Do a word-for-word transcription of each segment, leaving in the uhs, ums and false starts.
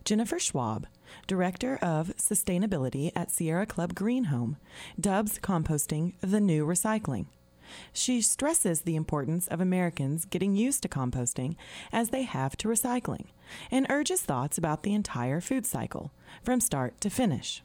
Jennifer Schwab, Director of Sustainability at Sierra Club Green Home, dubs composting the new recycling. She stresses the importance of Americans getting used to composting as they have to recycling, and urges thoughts about the entire food cycle, from start to finish.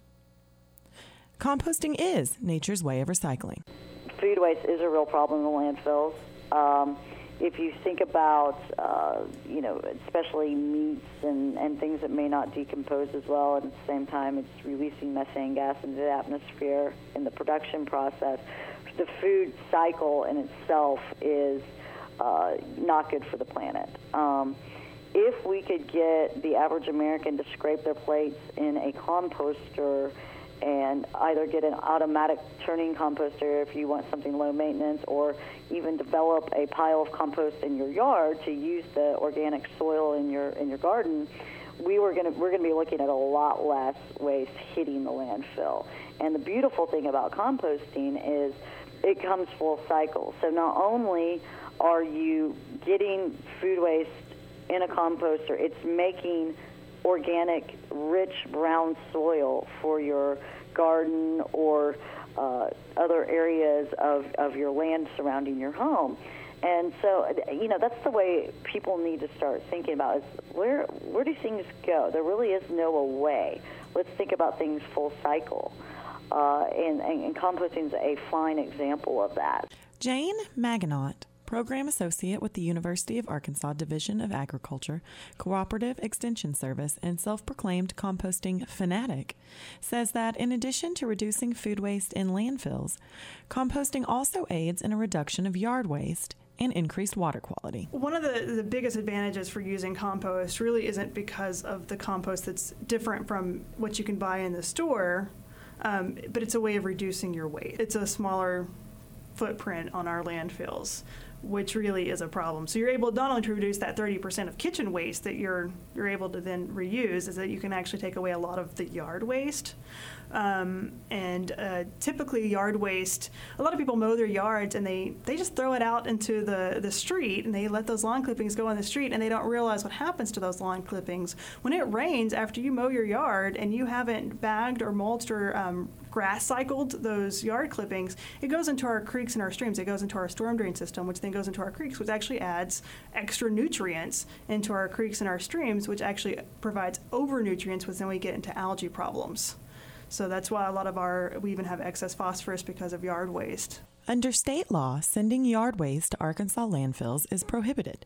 Composting is nature's way of recycling. Food waste is a real problem in the landfills. Um, if you think about, uh, you know, especially meats and, and things that may not decompose as well, and at the same time it's releasing methane gas into the atmosphere in the production process, the food cycle in itself is uh, not good for the planet. Um, if we could get the average American to scrape their plates in a composter and either get an automatic turning composter if you want something low maintenance, or even develop a pile of compost in your yard to use the organic soil in your in your garden, we were going to we're going to be looking at a lot less waste hitting the landfill. And the beautiful thing about composting is it comes full cycle. So not only are you getting food waste in a composter, it's making organic, rich brown soil for your garden or uh, other areas of, of your land surrounding your home. And so, you know, that's the way people need to start thinking about is where where do things go? There really is no way. Let's think about things full cycle. Uh, and, and, and composting is a fine example of that. Jane Maginot, Program Associate with the University of Arkansas Division of Agriculture, Cooperative Extension Service, and self-proclaimed composting fanatic, says that in addition to reducing food waste in landfills, composting also aids in a reduction of yard waste and increased water quality. One of the, the biggest advantages for using compost really isn't because of the compost that's different from what you can buy in the store, um, but it's a way of reducing your waste. It's a smaller footprint on our landfills, which really is a problem. So you're able not only to reduce that thirty percent of kitchen waste that you're you're able to then reuse, is that you can actually take away a lot of the yard waste. Um, and uh, typically yard waste, a lot of people mow their yards and they, they just throw it out into the, the street, and they let those lawn clippings go on the street, and they don't realize what happens to those lawn clippings. When it rains after you mow your yard and you haven't bagged or mulched or um, grass cycled those yard clippings, it goes into our creeks and our streams. It goes into our storm drain system, which then goes into our creeks, which actually adds extra nutrients into our creeks and our streams, which actually provides over nutrients, which then we get into algae problems. So that's why a lot of our, we even have excess phosphorus because of yard waste. Under state law, sending yard waste to Arkansas landfills is prohibited.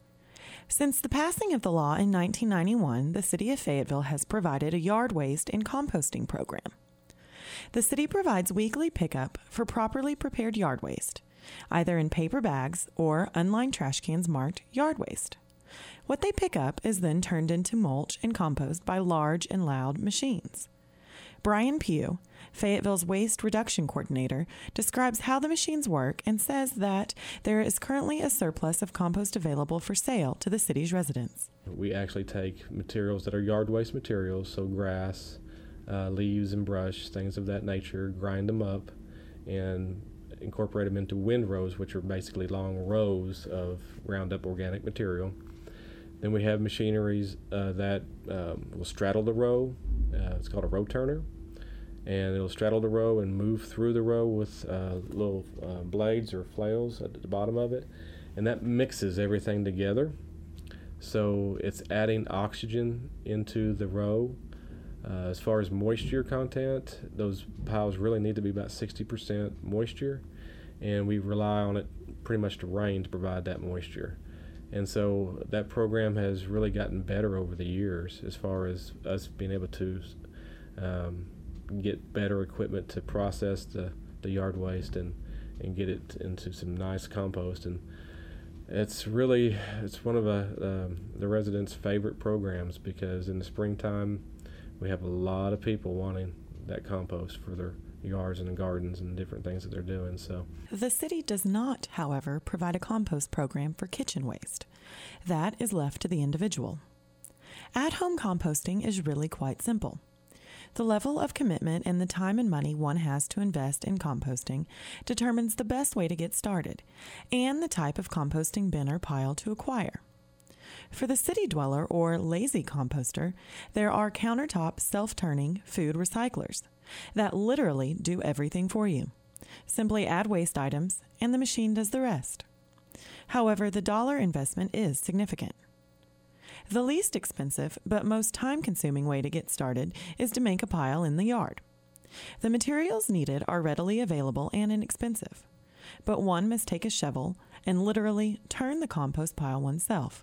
Since the passing of the law in nineteen ninety-one, the City of Fayetteville has provided a yard waste and composting program. The city provides weekly pickup for properly prepared yard waste, either in paper bags or unlined trash cans marked yard waste. What they pick up is then turned into mulch and compost by large and loud machines. Brian Pugh, Fayetteville's Waste Reduction Coordinator, describes how the machines work and says that there is currently a surplus of compost available for sale to the city's residents. We actually take materials that are yard waste materials, so grass, uh, leaves and brush, things of that nature, grind them up and incorporate them into windrows, which are basically long rows of ground up organic material. Then we have machineries uh, that um, will straddle the row. Uh, it's called a row turner. And it'll straddle the row and move through the row with uh, little uh, blades or flails at the bottom of it. And that mixes everything together. So it's adding oxygen into the row. Uh, as far as moisture content, those piles really need to be about sixty percent moisture. And we rely on it pretty much to rain to provide that moisture. And so that program has really gotten better over the years as far as us being able to um, get better equipment to process the, the yard waste and, and get it into some nice compost. And it's really, it's one of a, um, the residents' favorite programs, because in the springtime we have a lot of people wanting that compost for their yards and gardens and different things that they're doing. So the city does not, however, provide a compost program for kitchen waste. That is left to the individual. At-home composting is really quite simple. The level of commitment and the time and money one has to invest in composting determines the best way to get started and the type of composting bin or pile to acquire. For the city dweller or lazy composter, there are countertop self-turning food recyclers that literally do everything for you. Simply add waste items and the machine does the rest. However, the dollar investment is significant. The least expensive but most time-consuming way to get started is to make a pile in the yard. The materials needed are readily available and inexpensive, but one must take a shovel and literally turn the compost pile oneself.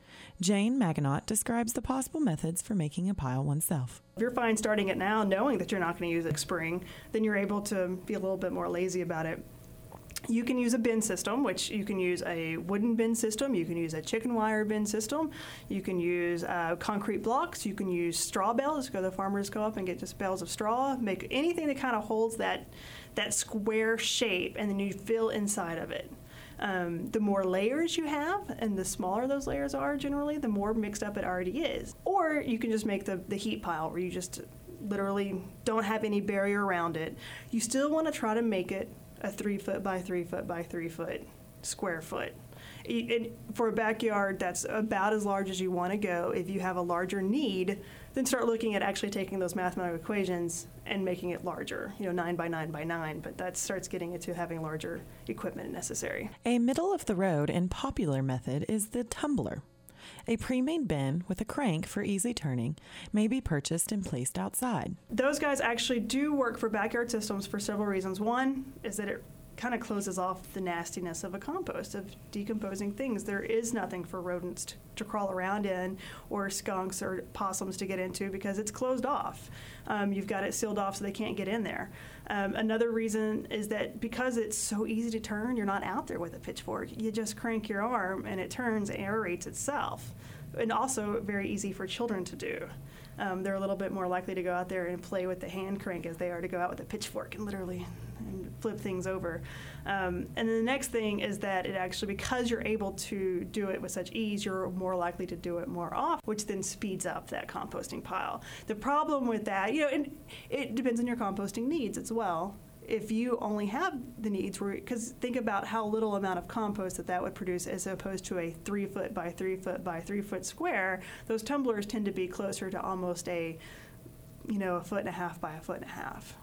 Jane Maginot describes the possible methods for making a pile oneself. If you're fine starting it now, knowing that you're not going to use it spring, then you're able to be a little bit more lazy about it. You can use a bin system, which you can use a wooden bin system, you can use a chicken wire bin system, you can use uh, concrete blocks, you can use straw bales, go the farmers go up and get just bales of straw, make anything that kind of holds that, that square shape, and then you fill inside of it. Um, the more layers you have, and the smaller those layers are generally, the more mixed up it already is. Or you can just make the, the heap pile where you just literally don't have any barrier around it. You still want to try to make it a three foot by three foot by three foot square foot. It, for a backyard, that's about as large as you want to go. If you have a larger need, then start looking at actually taking those mathematical equations and making it larger, you know, nine by nine by nine, but that starts getting into having larger equipment necessary. A middle-of-the-road and popular method is the tumbler. A pre-made bin with a crank for easy turning may be purchased and placed outside. Those guys actually do work for backyard systems for several reasons. One is that it kind of closes off the nastiness of a compost, of decomposing things. There is nothing for rodents to, to crawl around in, or skunks or possums to get into, because it's closed off. Um, you've got it sealed off so they can't get in there. Um, another reason is that because it's so easy to turn, you're not out there with a pitchfork. You just crank your arm and it turns and aerates itself. And also very easy for children to do. Um, they're a little bit more likely to go out there and play with the hand crank as they are to go out with a pitchfork and literally and flip things over. Um, and then the next thing is that it actually, because you're able to do it with such ease, you're more likely to do it more often, which then speeds up that composting pile. The problem with that, you know, and it depends on your composting needs as well. If you only have the needs, because think about how little amount of compost that that would produce as opposed to a three foot by three foot by three foot square, those tumblers tend to be closer to almost a, you know, a foot and a half by a foot and a half.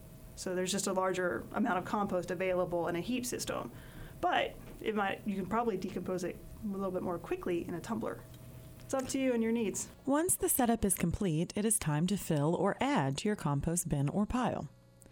So there's just a larger amount of compost available in a heap system. But it might, you can probably decompose it a little bit more quickly in a tumbler. It's up to you and your needs. Once the setup is complete, it is time to fill or add to your compost bin or pile.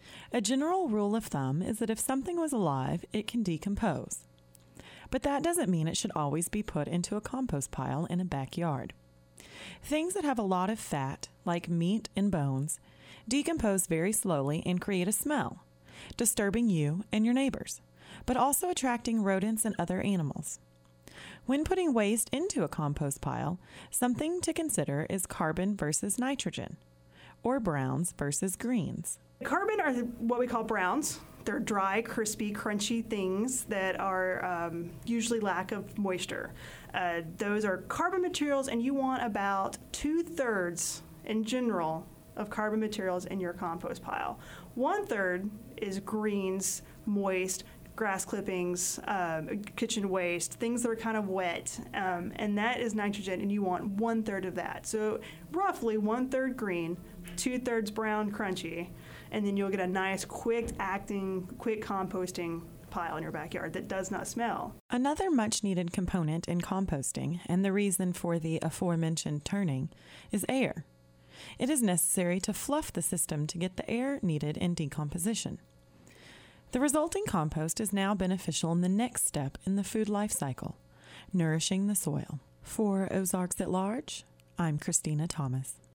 A general rule of thumb is that if something was alive, it can decompose. But that doesn't mean it should always be put into a compost pile in a backyard. Things that have a lot of fat, like meat and bones, decompose very slowly and create a smell, disturbing you and your neighbors, but also attracting rodents and other animals. When putting waste into a compost pile, something to consider is carbon versus nitrogen, or browns versus greens. Carbon are what we call browns. They're dry, crispy, crunchy things that are um, usually lack of moisture. Uh, those are carbon materials, and you want about two-thirds in general of carbon materials in your compost pile. One-third is greens, moist, grass clippings, um, kitchen waste, things that are kind of wet, um, and that is nitrogen, and you want one-third of that. So roughly one-third green, two-thirds brown, crunchy, and then you'll get a nice, quick-acting, quick composting pile in your backyard that does not smell. Another much-needed component in composting, and the reason for the aforementioned turning, is air. It is necessary to fluff the system to get the air needed in decomposition. The resulting compost is now beneficial in the next step in the food life cycle, nourishing the soil. For Ozarks at Large, I'm Christina Thomas.